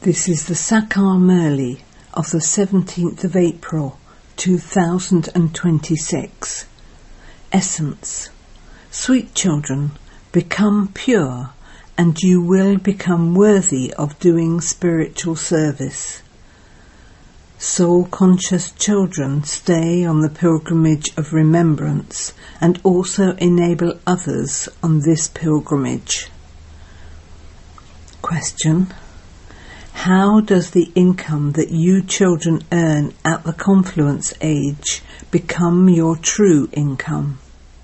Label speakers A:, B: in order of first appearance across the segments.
A: This is the Sakar Murli of the 17th of April 2026. Essence. Sweet children, become pure and you will become worthy of doing spiritual service. Soul-conscious children stay on the pilgrimage of remembrance and also enable others on this pilgrimage. Question. How does the income that you children earn at the confluence age become your true income?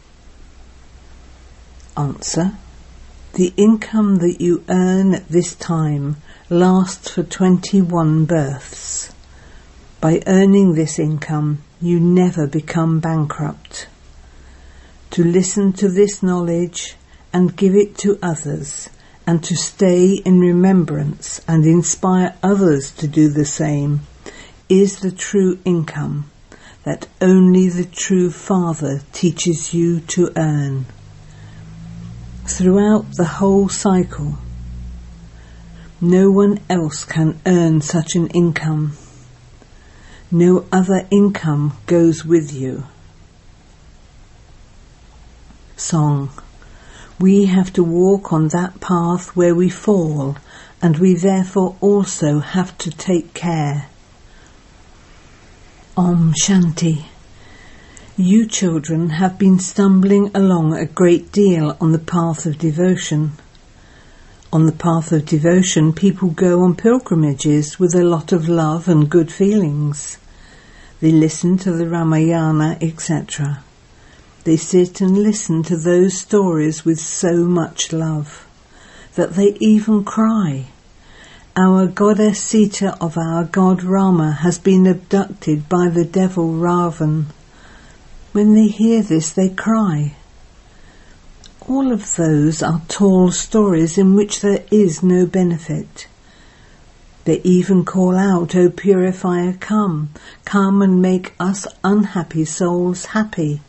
A: Answer. The income that you earn at this time lasts for 21 births. By earning this income, you never become bankrupt. To listen to this knowledge and give it to others, and to stay in remembrance and inspire others to do the same, is the true income that only the true Father teaches you to earn. Throughout the whole cycle, no one else can earn such an income. No other income goes with you. Song. We have to walk on that path where we fall, and we therefore also have to take care. Om Shanti. You children have been stumbling along a great deal on the path of devotion. On the path of devotion, people go on pilgrimages with a lot of love and good feelings. They listen to the Ramayana, etc. They sit and listen to those stories with so much love that they even cry. Our goddess Sita of our god Rama has been abducted by the devil Ravan. When they hear this, they cry. All of those are tall stories in which there is no benefit. They even call out, "O purifier, come and make us unhappy souls happy."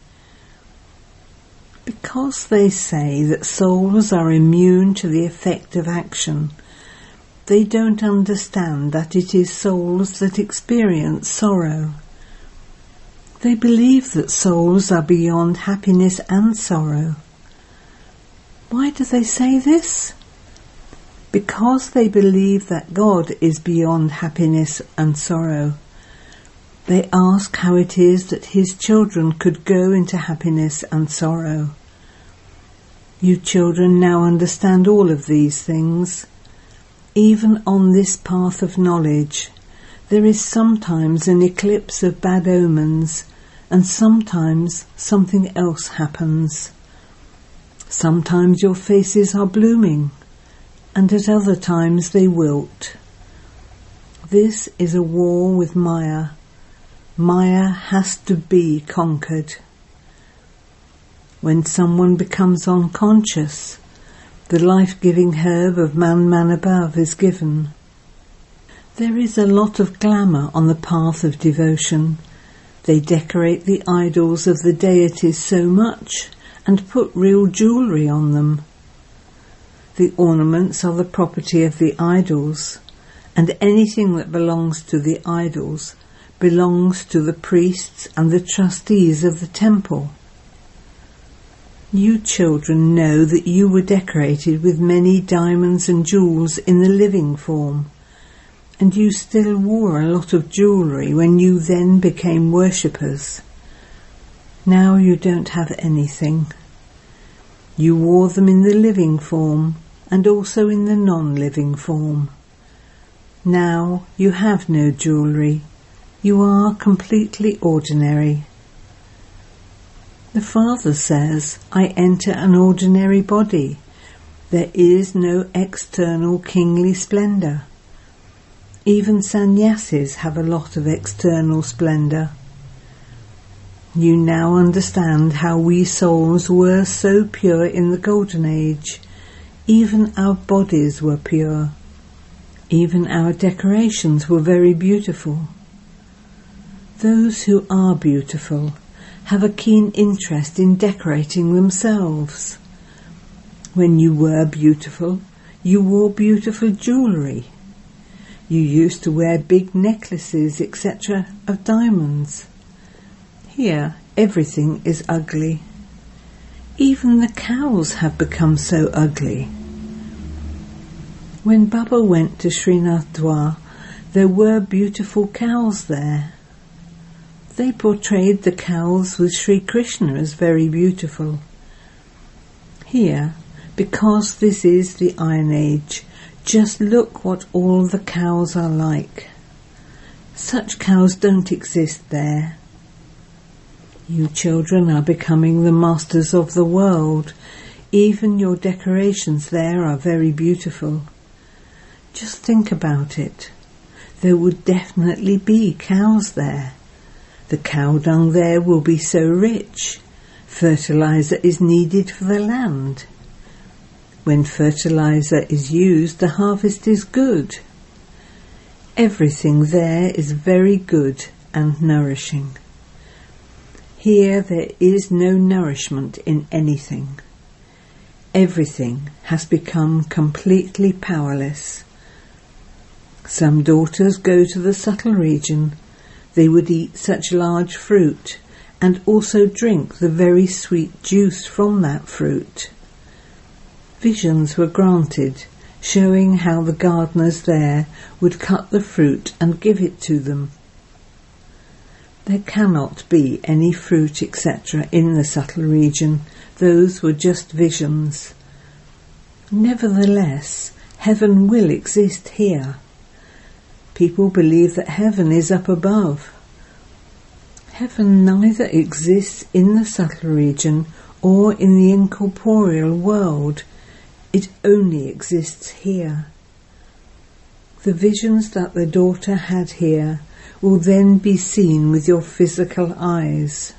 A: Because they say that souls are immune to the effect of action, they don't understand that it is souls that experience sorrow. They believe that souls are beyond happiness and sorrow. Why do they say this? Because they believe that God is beyond happiness and sorrow. They ask how it is that his children could go into happiness and sorrow. You children now understand all of these things. Even on this path of knowledge, there is sometimes an eclipse of bad omens, and sometimes something else happens. Sometimes your faces are blooming, and at other times they wilt. This is a war with Maya. Maya has to be conquered. When someone becomes unconscious, the life-giving herb of Man above is given. There is a lot of glamour on the path of devotion. They decorate the idols of the deities so much and put real jewellery on them. The ornaments are the property of the idols, and anything that belongs to the idols belongs to the priests and the trustees of the temple. You children know that you were decorated with many diamonds and jewels in the living form, and you still wore a lot of jewellery when you then became worshippers. Now you don't have anything. You wore them in the living form and also in the non-living form. Now you have no jewellery. You are completely ordinary. The Father says, I enter an ordinary body. There is no external kingly splendour. Even sannyasis have a lot of external splendour. You now understand how we souls were so pure in the Golden Age. Even our bodies were pure. Even our decorations were very beautiful. Those who are beautiful have a keen interest in decorating themselves. When you were beautiful, you wore beautiful jewellery. You used to wear big necklaces, etc., of diamonds. Here, everything is ugly. Even the cows have become so ugly. When Baba went to Srinathadwar, there were beautiful cows there. They portrayed the cows with Sri Krishna as very beautiful. Here, because this is the Iron Age, just look what all the cows are like. Such cows don't exist there. You children are becoming the masters of the world. Even your decorations there are very beautiful. Just think about it. There would definitely be cows there. The cow dung there will be so rich. Fertilizer is needed for the land. When fertilizer is used, the harvest is good. Everything there is very good and nourishing. Here there is no nourishment in anything. Everything has become completely powerless. Some daughters go to the subtle region. They would eat such large fruit and also drink the very sweet juice from that fruit. Visions were granted, showing how the gardeners there would cut the fruit and give it to them. There cannot be any fruit, etc. in the subtle region. Those were just visions. Nevertheless, heaven will exist here. People believe that heaven is up above. Heaven neither exists in the subtle region or in the incorporeal world. It only exists here. The visions that the daughter had here will then be seen with your physical eyes.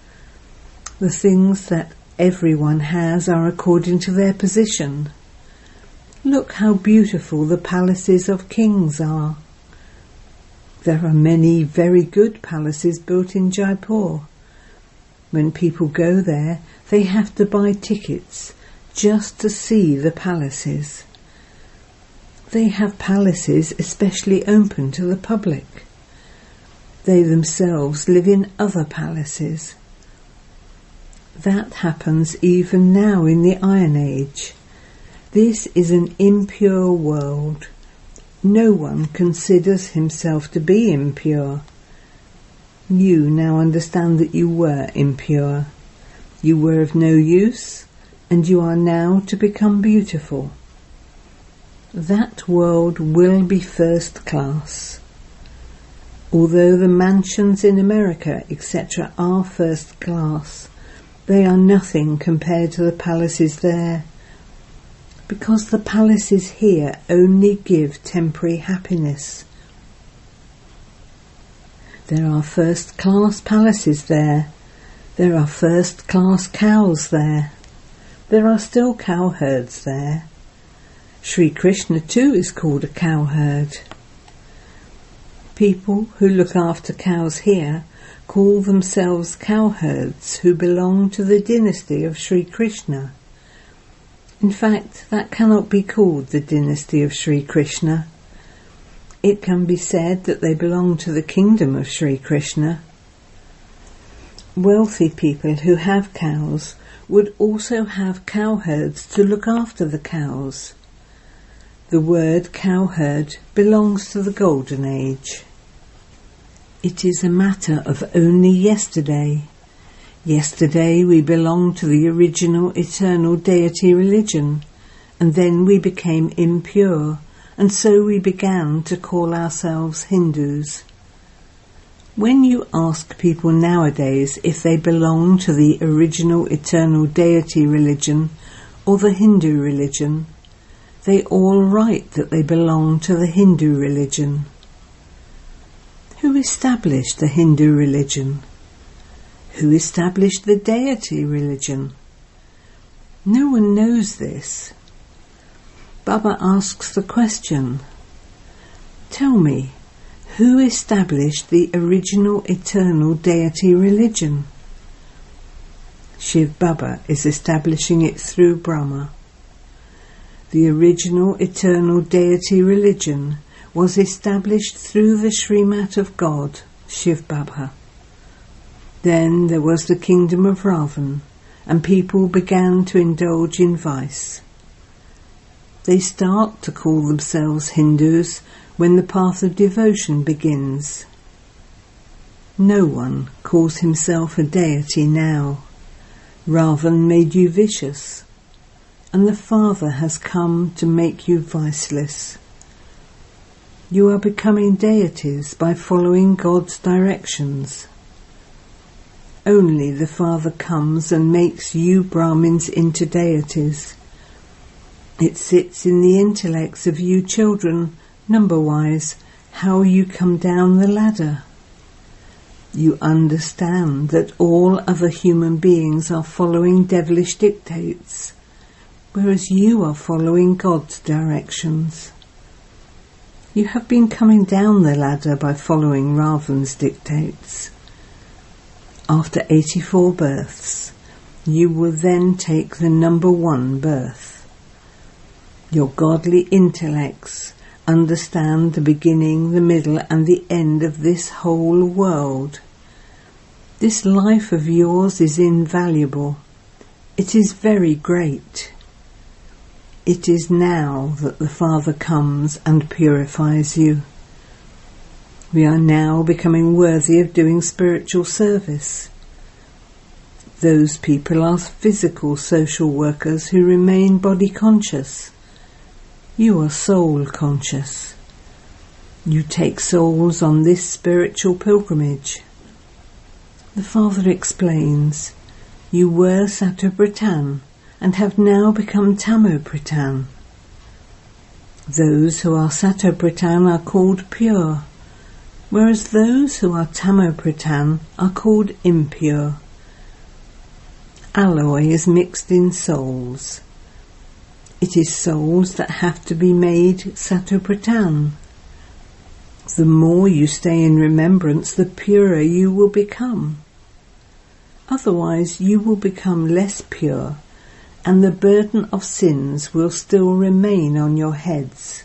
A: The things that everyone has are according to their position. Look how beautiful the palaces of kings are. There are many very good palaces built in Jaipur. When people go there, they have to buy tickets just to see the palaces. They have palaces especially open to the public. They themselves live in other palaces. That happens even now in the Iron Age. This is an impure world. No one considers himself to be impure. You now understand that you were impure. You were of no use, and you are now to become beautiful. That world will be first class. Although the mansions in America, etc., are first class, they are nothing compared to the palaces there, because the palaces here only give temporary happiness. There are first-class palaces there. There are first-class cows there. There are still cowherds there. Sri Krishna too is called a cowherd. People who look after cows here call themselves cowherds who belong to the dynasty of Sri Krishna. In fact, that cannot be called the dynasty of Sri Krishna. It can be said that they belong to the kingdom of Sri Krishna. Wealthy people who have cows would also have cowherds to look after the cows. The word cowherd belongs to the Golden Age. It is a matter of only yesterday. Yesterday we belonged to the original eternal deity religion, and then we became impure, and so we began to call ourselves Hindus. When you ask people nowadays if they belong to the original eternal deity religion or the Hindu religion, they all write that they belong to the Hindu religion. Who established the Hindu religion? Who established the deity religion? No one knows this. Baba asks the question, tell me, who established the original eternal deity religion? Shiv Baba is establishing it through Brahma. The original eternal deity religion was established through the Srimat of God, Shiv Baba. Then there was the kingdom of Ravan, and people began to indulge in vice. They start to call themselves Hindus when the path of devotion begins. No one calls himself a deity now. Ravan made you vicious, and the Father has come to make you viceless. You are becoming deities by following God's directions. Only the Father comes and makes you Brahmins into deities. It sits in the intellects of you children, number-wise, how you come down the ladder. You understand that all other human beings are following devilish dictates, whereas you are following God's directions. You have been coming down the ladder by following Ravan's dictates. After 84 births, you will then take the number 1 birth. Your godly intellects understand the beginning, the middle and the end of this whole world. This life of yours is invaluable. It is very great. It is now that the Father comes and purifies you. We are now becoming worthy of doing spiritual service. Those people are physical social workers who remain body conscious. You are soul conscious. You take souls on this spiritual pilgrimage. The Father explains, you were Sato-Pradhan and have now become Tamo-Pradhan. Those who are Sato-Pradhan are called pure, whereas those who are Tamo-Pradhan are called impure. Alloy is mixed in souls. It is souls that have to be made Sato-Pradhan. The more you stay in remembrance, the purer you will become. Otherwise you will become less pure, and the burden of sins will still remain on your heads.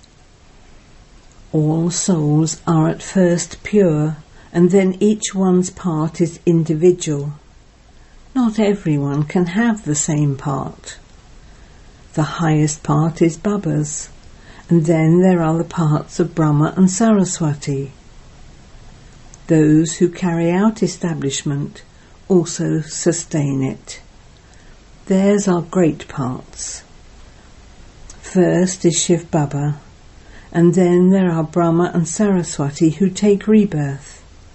A: All souls are at first pure, and then each one's part is individual. Not everyone can have the same part. The highest part is Baba's, and then there are the parts of Brahma and Saraswati. Those who carry out establishment also sustain it. Theirs are great parts. First is Shiv Baba, and then there are Brahma and Saraswati who take rebirth.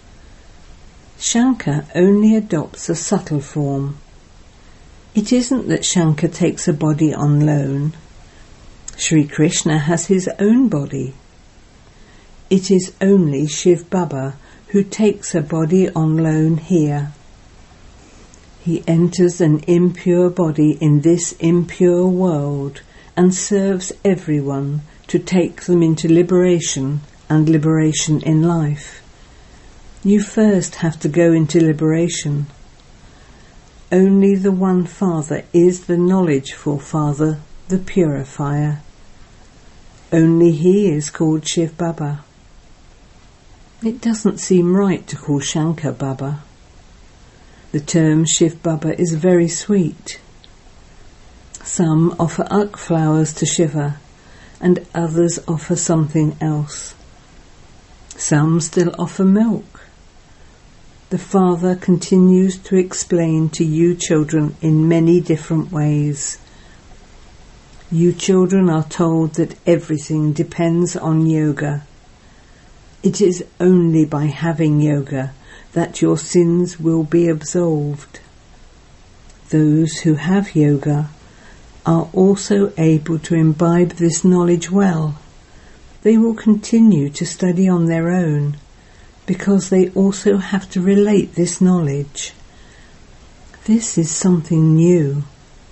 A: Shankar only adopts a subtle form. It isn't that Shankar takes a body on loan. Sri Krishna has his own body. It is only Shiv Baba who takes a body on loan here. He enters an impure body in this impure world and serves everyone to take them into liberation and liberation in life. You first have to go into liberation. Only the one Father is the knowledgeful Father, the purifier. Only he is called Shiv Baba. It doesn't seem right to call Shankar Baba. The term Shiv Baba is very sweet. Some offer uk flowers to Shiva, and others offer something else. Some still offer milk. The Father continues to explain to you children in many different ways. You children are told that everything depends on yoga. It is only by having yoga that your sins will be absolved. Those who have yoga are also able to imbibe this knowledge well. They will continue to study on their own, because they also have to relate this knowledge. This is something new.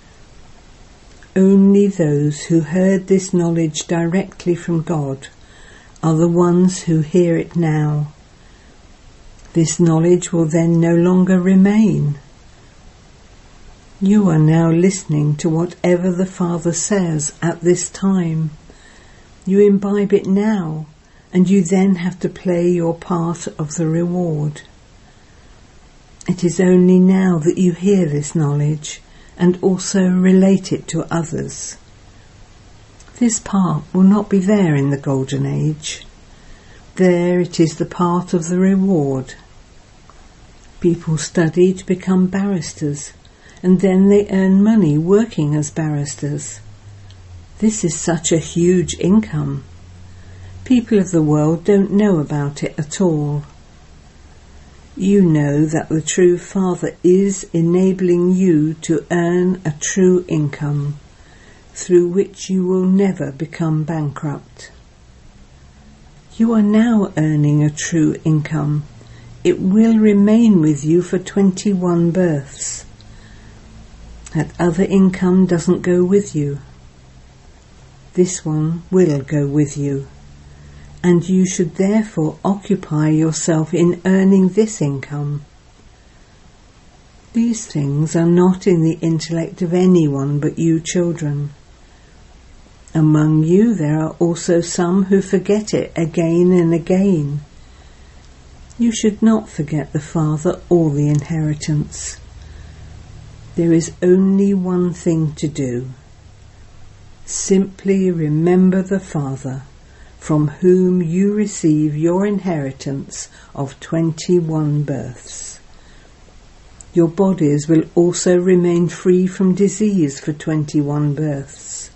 A: Only those who heard this knowledge directly from God are the ones who hear it now. This knowledge will then no longer remain. You are now listening to whatever the Father says at this time. You imbibe it now, and you then have to play your part of the reward. It is only now that you hear this knowledge and also relate it to others. This part will not be there in the Golden Age. There it is the part of the reward. People study to become barristers, and then they earn money working as barristers. This is such a huge income. People of the world don't know about it at all. You know that the true Father is enabling you to earn a true income, through which you will never become bankrupt. You are now earning a true income. It will remain with you for 21 births. That other income doesn't go with you. This one will go with you, and you should therefore occupy yourself in earning this income. These things are not in the intellect of anyone but you children. Among you there are also some who forget it again and again. You should not forget the Father or the inheritance. There is only one thing to do. Simply remember the Father, from whom you receive your inheritance of 21 births. Your bodies will also remain free from disease for 21 births.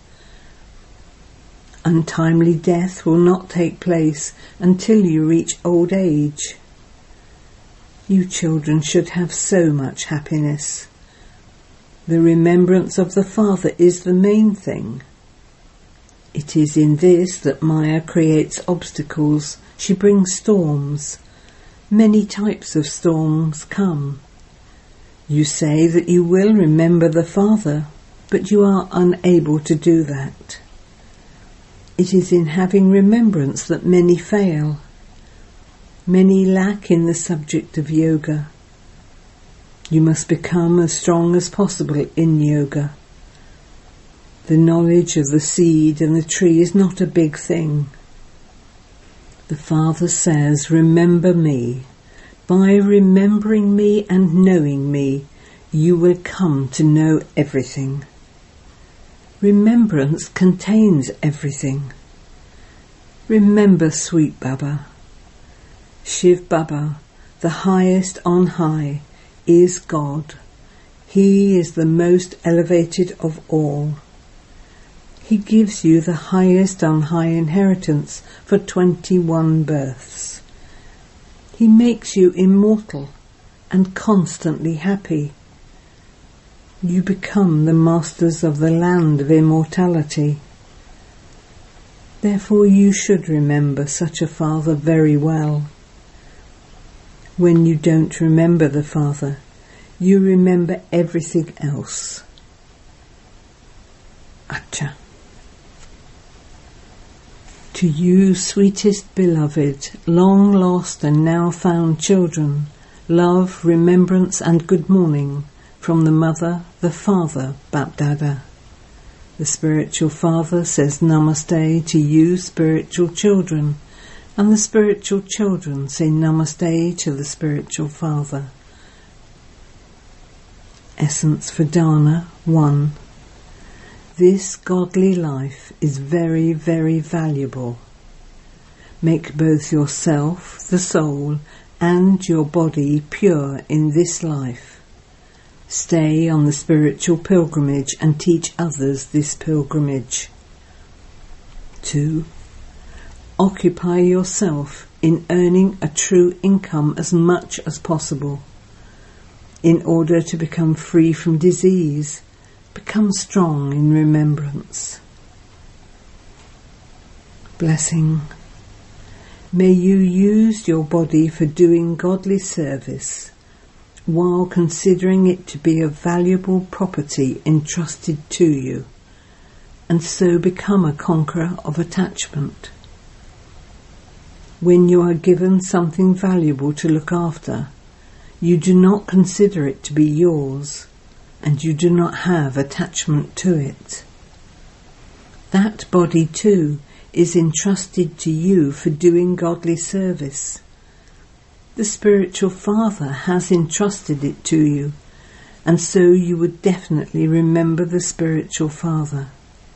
A: Untimely death will not take place until you reach old age. You children should have so much happiness. The remembrance of the Father is the main thing. It is in this that Maya creates obstacles. She brings storms. Many types of storms come. You say that you will remember the Father, but you are unable to do that. It is in having remembrance that many fail. Many lack in the subject of yoga. You must become as strong as possible in yoga. The knowledge of the seed and the tree is not a big thing. The Father says, remember me. By remembering me and knowing me, you will come to know everything. Remembrance contains everything. Remember sweet Baba. Shiv Baba, the highest on high, is God. He is the most elevated of all. He gives you the highest on high inheritance for 21 births. He makes you immortal and constantly happy. You become the masters of the land of immortality. Therefore you should remember such a Father very well. When you don't remember the Father, you remember everything else. Acha. To you, sweetest beloved, long lost and now found children, love, remembrance and good morning from the Mother, the Father, Bapdada. The Spiritual Father says Namaste to you, spiritual children, and the spiritual children say Namaste to the Spiritual Father. Essence for Dharna 1. This godly life is very, very valuable. Make both yourself, the soul, and your body pure in this life. Stay on the spiritual pilgrimage and teach others this pilgrimage. 2. Occupy yourself in earning a true income as much as possible. In order to become free from disease, become strong in remembrance. Blessing. May you use your body for doing godly service, while considering it to be a valuable property entrusted to you, and so become a conqueror of attachment. When you are given something valuable to look after, you do not consider it to be yours, and you do not have attachment to it. That body too is entrusted to you for doing godly service. The spiritual father has entrusted it to you, and so you would definitely remember the spiritual father.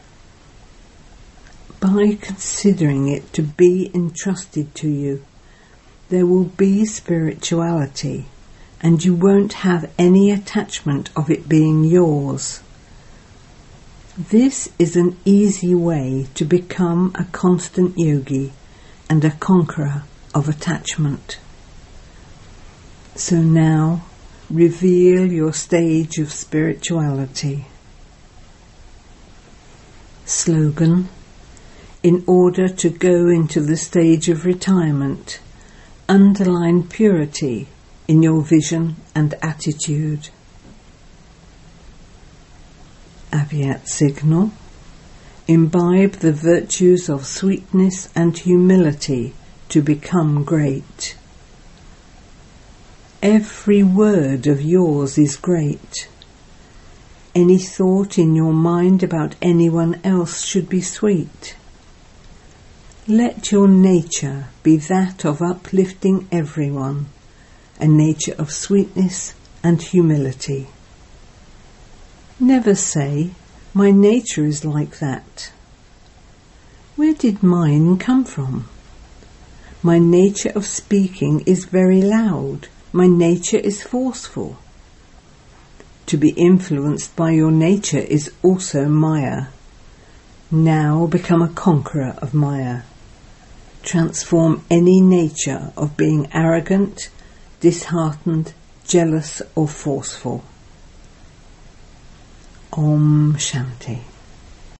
A: By considering it to be entrusted to you, there will be spirituality, and you won't have any attachment of it being yours. This is an easy way to become a constant yogi and a conqueror of attachment. So now, reveal your stage of spirituality. Slogan: in order to go into the stage of retirement, underline purity in your vision and attitude. Aviat signal: imbibe the virtues of sweetness and humility to become great. Every word of yours is great. Any thought in your mind about anyone else should be sweet. Let your nature be that of uplifting everyone, a nature of sweetness and humility. Never say, "My nature is like that." Where did mine come from? My nature of speaking is very loud. My nature is forceful. To be influenced by your nature is also Maya. Now become a conqueror of Maya. Transform any nature of being arrogant, disheartened, jealous or forceful. Om Shanti.